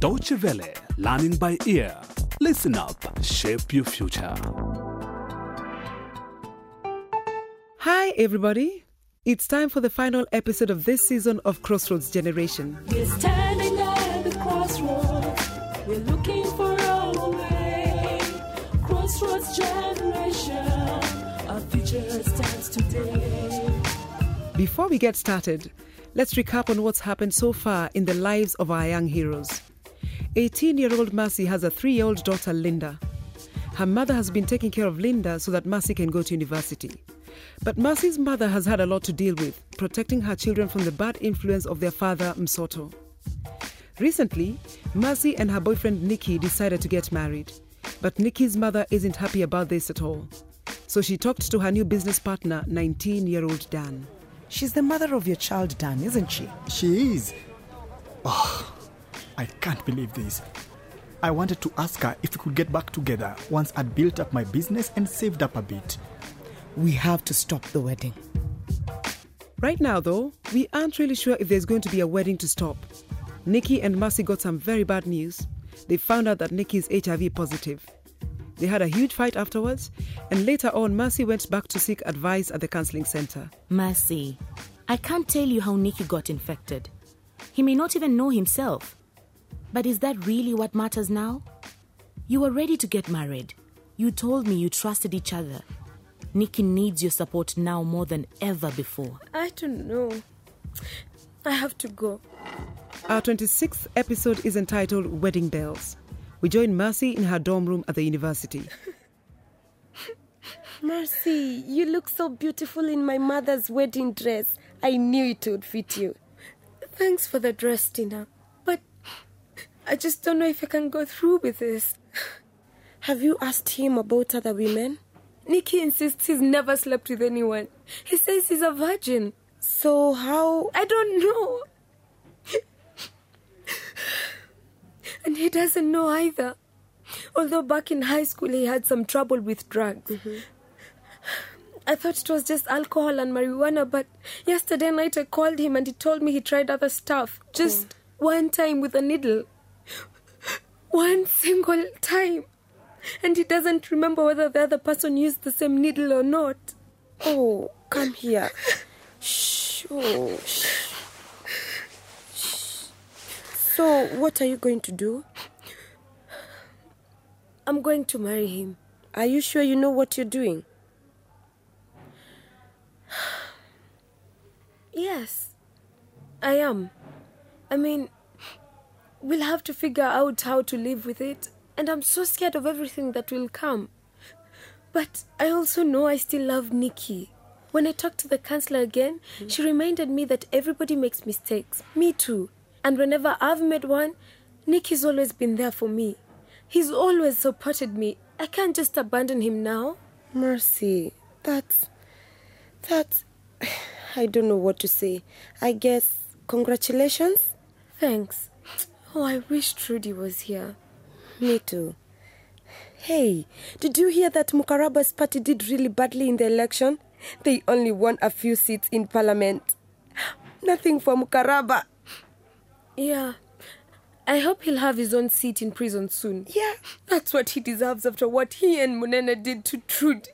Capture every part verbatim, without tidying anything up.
Deutsche Welle, learning by ear. Listen up, shape your future. Hi, everybody. It's time for the final episode of this season of Crossroads Generation. We're standing at the crossroads. We're looking for our way. Crossroads Generation. Our future stands today. Before we get started, let's recap on what's happened so far in the lives of our young heroes. eighteen-year-old Mercy has a three-year-old daughter, Linda. Her mother has been taking care of Linda so that Mercy can go to university. But Mercy's mother has had a lot to deal with, protecting her children from the bad influence of their father, Msoto. Recently, Mercy and her boyfriend Nikki decided to get married. But Nikki's mother isn't happy about this at all. So she talked to her new business partner, nineteen-year-old Dan. She's the mother of your child, Dan, isn't she? She is. Oh, I can't believe this. I wanted to ask her if we could get back together once I'd built up my business and saved up a bit. We have to stop the wedding. Right now, though, we aren't really sure if there's going to be a wedding to stop. Nikki and Mercy got some very bad news. They found out that Nikki is H I V positive. They had a huge fight afterwards, and later on, Mercy went back to seek advice at the counseling center. Mercy, I can't tell you how Nikki got infected. He may not even know himself. But is that really what matters now? You were ready to get married. You told me you trusted each other. Nikki needs your support now more than ever before. I don't know. I have to go. Our twenty-sixth episode is entitled Wedding Bells. We join Mercy in her dorm room at the university. Mercy, you look so beautiful in my mother's wedding dress. I knew it would fit you. Thanks for the dress, Tina. But I just don't know if I can go through with this. Have you asked him about other women? Nikki insists he's never slept with anyone. He says he's a virgin. So how? I don't know. And he doesn't know either. Although back in high school he had some trouble with drugs. Mm-hmm. I thought it was just alcohol and marijuana, but yesterday night I called him and he told me he tried other stuff. Just oh. one time with a needle. One single time. And he doesn't remember whether the other person used the same needle or not. Oh, come here. Shh. Oh, shh. Shh. So, what are you going to do? I'm going to marry him. Are you sure you know what you're doing? Yes, I am. I mean, we'll have to figure out how to live with it. And I'm so scared of everything that will come. But I also know I still love Nikki. When I talked to the counselor again, mm-hmm. she reminded me that everybody makes mistakes. Me too. And whenever I've made one, Nikki's always been there for me. He's always supported me. I can't just abandon him now. Mercy, that's... That's... I don't know what to say. I guess, congratulations? Thanks. Oh, I wish Trudy was here. Me too. Hey, did you hear that Mukaraba's party did really badly in the election? They only won a few seats in parliament. Nothing for Mukaraba. Yeah. I hope he'll have his own seat in prison soon. Yeah. That's what he deserves after what he and Munene did to Trudy.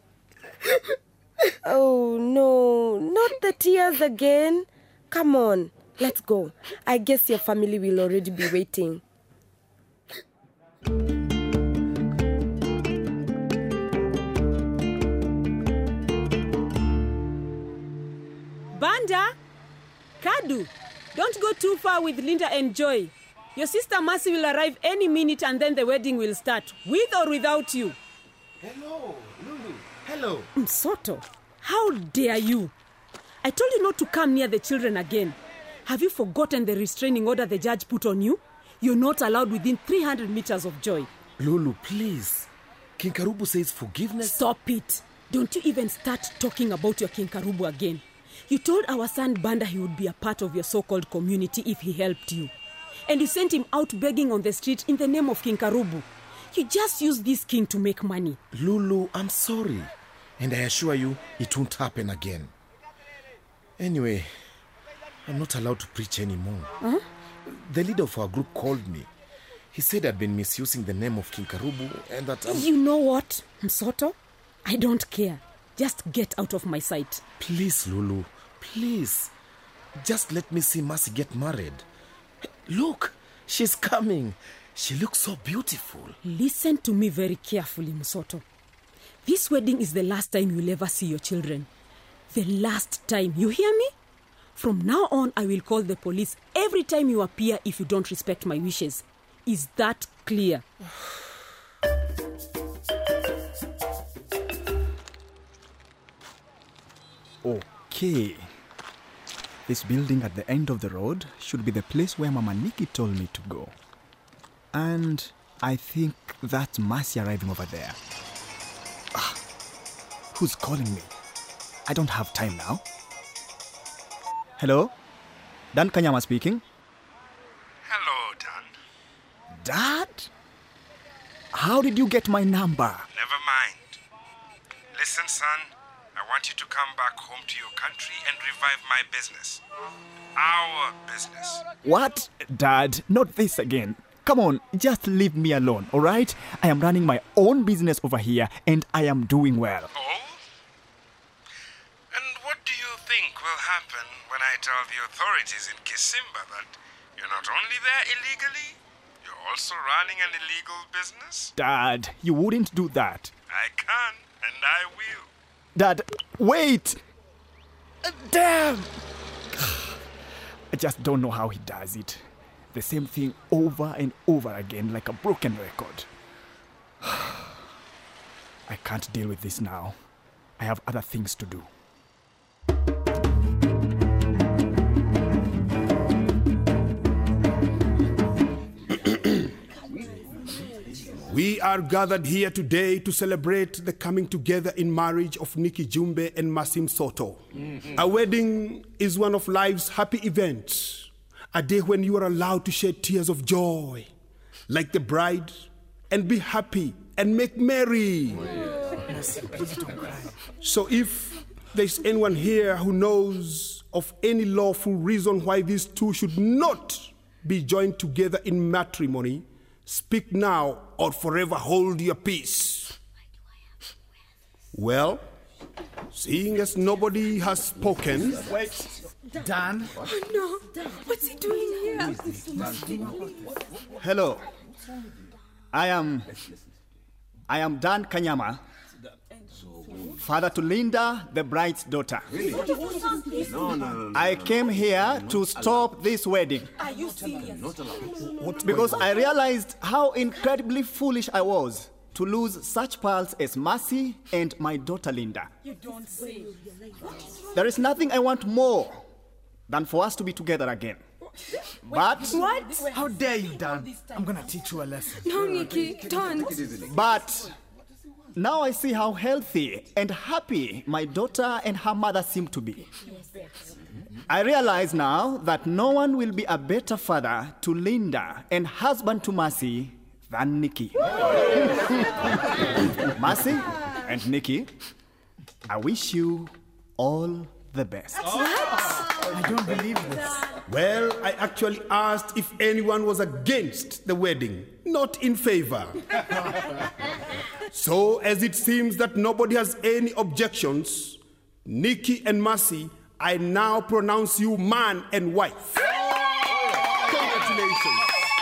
Oh, no. Not the tears again. Come on. Let's go. I guess your family will already be waiting. Banda, Kadu, don't go too far with Linda and Joy. Your sister Mercy will arrive any minute and then the wedding will start, with or without you. Hello, Lulu. Hello. Msoto, how dare you? I told you not to come near the children again. Have you forgotten the restraining order the judge put on you? You're not allowed within three hundred meters of Joy. Lulu, please. King Karubu says forgiveness. Stop it. Don't you even start talking about your King Karubu again. You told our son Banda he would be a part of your so-called community if he helped you. And you sent him out begging on the street in the name of King Karubu. You just used this king to make money. Lulu, I'm sorry. And I assure you, it won't happen again. Anyway, I'm not allowed to preach anymore. Uh-huh. The leader of our group called me. He said I'd been misusing the name of King Karubu and that I'm... You know what, Msoto? I don't care. Just get out of my sight. Please, Lulu. Please. Just let me see Mercy get married. Look, she's coming. She looks so beautiful. Listen to me very carefully, Msoto. This wedding is the last time you'll ever see your children. The last time. You hear me? From now on, I will call the police every time you appear if you don't respect my wishes. Is that clear? Okay. This building at the end of the road should be the place where Mama Nikki told me to go. And I think that's Mercy arriving over there. Ah, who's calling me? I don't have time now. Hello? Dan Kanyama speaking. Hello, Dan. Dad? How did you get my number? Never mind. Listen, son, I want you to come back home to your country and revive my business. Our business. What? Dad, not this again. Come on, just leave me alone, all right? I am running my own business over here and I am doing well. Oh? And what do you think will happen when I tell the authorities in Kisimba that you're not only there illegally, you're also running an illegal business? Dad, you wouldn't do that. I can, and I will. Dad, wait! Damn! I just don't know how he does it. The same thing over and over again like a broken record. I can't deal with this now. I have other things to do. We are gathered here today to celebrate the coming together in marriage of Nikki Jumbe and Masim Soto. Mm-hmm. A wedding is one of life's happy events, a day when you are allowed to shed tears of joy, like the bride, and be happy and make merry. Oh, yeah. So if there's anyone here who knows of any lawful reason why these two should not be joined together in matrimony, speak now or forever hold your peace. Well, seeing as nobody has spoken... Wait, Dan? Oh no, what's he doing here? Hello. I am... I am Dan Kanyama, father to Linda, the bride's daughter. Really? No, no, no, no. I came here to stop this wedding. Are you serious? Because I realized how incredibly foolish I was to lose such pearls as Mercy and my daughter Linda. You don't say. There is nothing I want more than for us to be together again. But... What? How dare you, Dan? I'm gonna teach you a lesson. No, Nikki, don't. But... now I see how healthy and happy my daughter and her mother seem to be. I realize now that no one will be a better father to Linda and husband to Mercy than Nikki. Mercy and Nikki, I wish you all the best. I don't believe this. Well, I actually asked if anyone was against the wedding, not in favor. So, as it seems that nobody has any objections, Nikki and Mercy, I now pronounce you man and wife. Congratulations.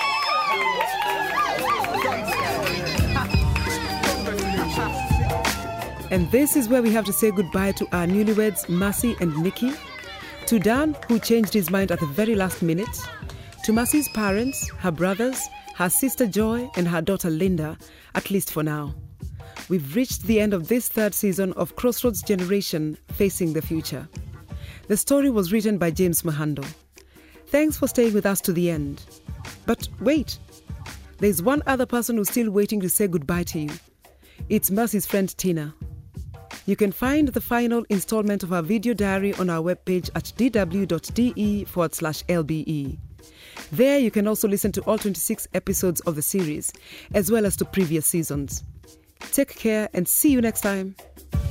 And this is where we have to say goodbye to our newlyweds, Mercy and Nikki, to Dan, who changed his mind at the very last minute, to Mercy's parents, her brothers, her sister Joy, and her daughter Linda, at least for now. We've reached the end of this third season of Crossroads Generation Facing the Future. The story was written by James Mahando. Thanks for staying with us to the end. But wait, there's one other person who's still waiting to say goodbye to you. It's Mercy's friend Tina. You can find the final installment of our video diary on our webpage at dw.de forward slash LBE. There you can also listen to all twenty-six episodes of the series, as well as to previous seasons. Take care and see you next time.